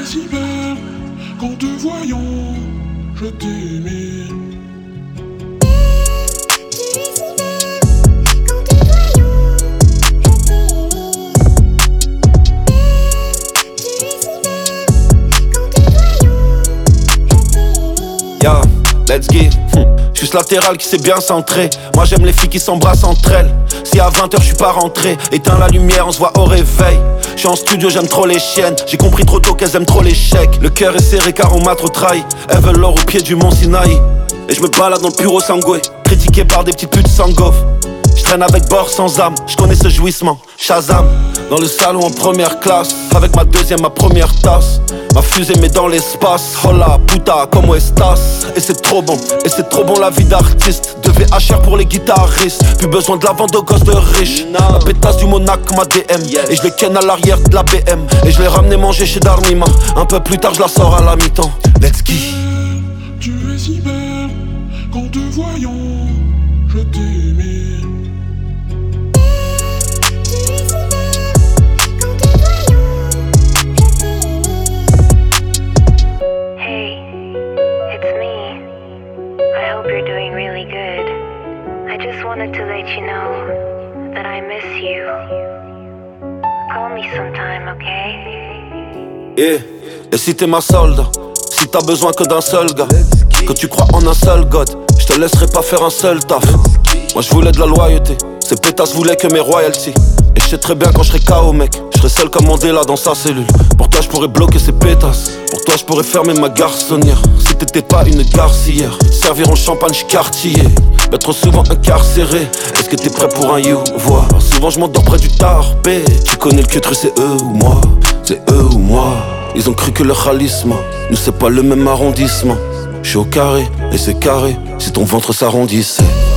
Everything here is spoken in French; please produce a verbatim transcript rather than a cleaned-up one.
es si belle qu'en te voyant, je t'aimais. Yeah, let's get. Je suis ce latéral qui sait bien centrer. Moi j'aime les filles qui s'embrassent entre elles. Si à vingt heures je suis pas rentré, éteins la lumière, on se voit au réveil. Je suis en studio, j'aime trop les chiennes. J'ai compris trop tôt qu'elles aiment trop l'échec. Le cœur est serré car on m'a trop trahi. Elles veulent l'or au pied du mont Sinaï. Et je me balade dans le bureau sangoué, critiqué par des petites putes sans goff. Je traîne avec bord sans âme, je connais ce jouissement. Shazam, dans le salon en première classe, avec ma deuxième, ma première tasse. Ma fusée met dans l'espace, hola puta, como estas. Et c'est trop bon, et c'est trop bon la vie d'artiste. De V H R pour les guitaristes, plus besoin de la vente de gosses de riches. La pétasse du Monac, ma D M, et je les ken à l'arrière de la B M. Et je l'ai ramené manger chez Darnima, un peu plus tard je la sors à la mi-temps. Let's go. Tu es si belle qu'en te voyant, je t'aimais. Wanted to let you know that I miss you. Call me sometime, okay? Yeah. Et si t'es ma solde, si t'as besoin que d'un seul gars, que tu crois en un seul god, je te laisserai pas faire un seul taf. Moi je voulais de la loyauté, ces pétasses voulaient que mes royalties. Et je sais très bien quand je serai K O mec, je serai seul comme Mandela dans sa cellule. Pour toi je pourrais bloquer ces pétasses, pour toi je pourrais fermer ma garçonnière. Si t'étais pas une garcière, servir en champagne Cartier. Mais trop souvent incarcéré, est-ce que t'es prêt pour un you voir? Souvent je m'endors près du tarpé. Tu connais le queutru, c'est eux ou moi, c'est eux ou moi. Ils ont cru que le khalisma, nous c'est pas le même arrondissement. Je suis au carré, et c'est carré, si ton ventre s'arrondissait.